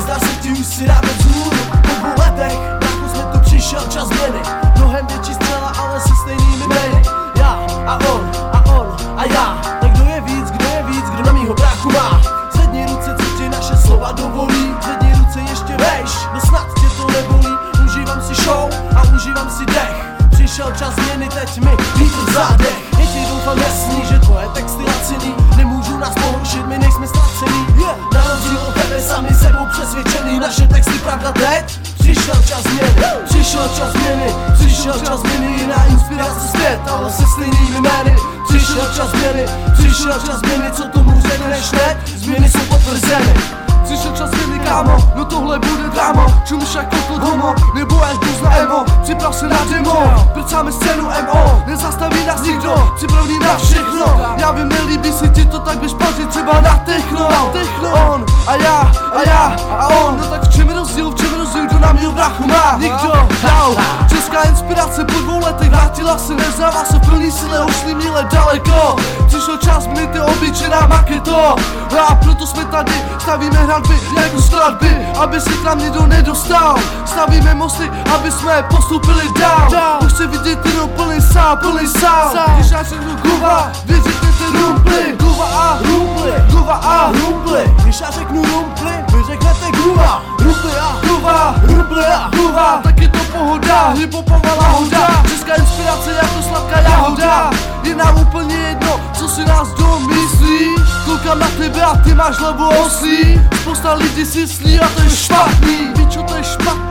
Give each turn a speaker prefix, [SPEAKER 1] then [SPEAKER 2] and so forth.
[SPEAKER 1] Zdá se ti už si ráno vzhůru. Po 2 letech, bráchu, jsme tu přišel čas změny. Mnohem větší střela, ale se stejnými jmény. Já a on a já. Tak kdo je víc, kdo na mýho bráchu má? Zvedni ruce, co ti naše slova dovolí. Zvedni ruce ještě vejš, no snad tě to nebolí. Užívám si show a užívám si dech. Přišel čas změny, teď mi vítr v zádech. Je ti doufám jasný, že tvoje texty laciný. Nemůžu nás porušit, my nejsme ztracený. Na rozdíl od tebe sami sebou přesvědčený. Naše texty pravda teď. Přišel čas změny, přišel čas změny. Přišel čas změny, jiná inspirace zpět, ale se stejnými jmény. Přišel čas změny, přišel čas změny. Co tomu řekneš hned? Změny jsou potvrzeny. Přišel čas změny, kámo, no tohle bude drámo. Čumíš jako to homo, nebo jak na emo. Připrav se na demo, prcáme scénu MO. Nezastaví nás nikdo, připravný na všechno. Já vím, nelíbí si ti to, tak běž patřit třeba na techno. On a já a on. No tak v čem rozdíl, kdo na mě bráchu má? Nikdo, dál. Česká inspirace po 2 letech vrátila se, nevzdává se v plný sile, ušli míle daleko. Přišel čas změny, ty obyčejná maketo. A proto jsme tady, stavíme hradby jako skladby, aby se k nám nikdo nedostal. Stavíme mosty, aby jsme postupili dál. Už se vidět jenom plný sál. Když já řeknu guva, vy řeknete rumpli. Guva a rumpli. Když já řeknu rumpli, vy řeknete guva. Rumpli a guva. Tak je to pohoda, hiphopová lahoda. Česká inspirace jako sladká jahoda. Je nám úplně jedno, co si nás domyslí. Koukám na tebe a ty máš hlavu oslí. Spousta lidí si slí a to je špatný. Víš, čo to je špatný?